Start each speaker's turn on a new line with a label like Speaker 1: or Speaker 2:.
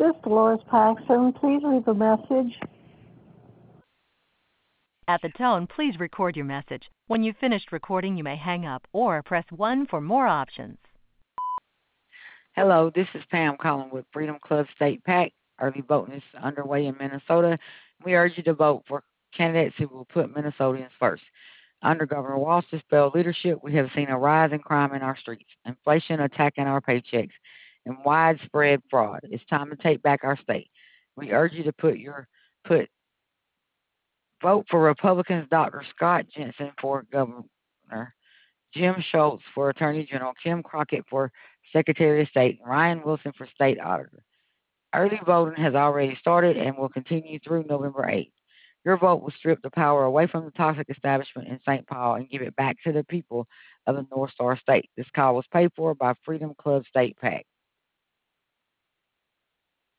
Speaker 1: This is Dolores Paxson. Please leave a message.
Speaker 2: At the tone, please record your message. When you've finished recording, you may hang up or press 1 for more options.
Speaker 3: Hello, this is Pam calling with Freedom Club State PAC. Early voting is underway in Minnesota. We urge you to vote for candidates who will put Minnesotans first. Under Governor Walsh's spelled leadership, we have seen a rise in crime in our streets, inflation attacking our paychecks, and widespread fraud. It's time to take back our state. We urge you to vote for Republicans Dr. Scott Jensen for governor, Jim Schultz for Attorney General, Kim Crockett for Secretary of State, and Ryan Wilson for State Auditor. Early voting has already started and will continue through November 8th. Your vote will strip the power away from the toxic establishment in St. Paul and give it back to the people of the North Star State. This call was paid for by Freedom Club State PAC.